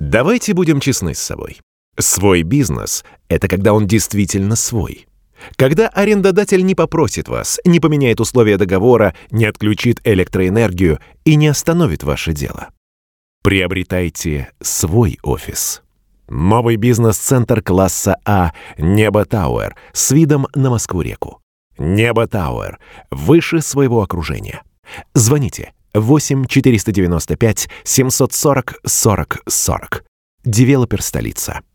Давайте будем честны с собой. Свой бизнес — это когда он действительно свой. Когда арендодатель не попросит вас, не поменяет условия договора, не отключит электроэнергию и не остановит ваше дело. Приобретайте свой офис. Новый бизнес-центр класса А «Небо Тауэр» с видом на Москву-реку. «Небо Тауэр» выше своего окружения. Звоните 8 495 740 40 40. Девелопер столица.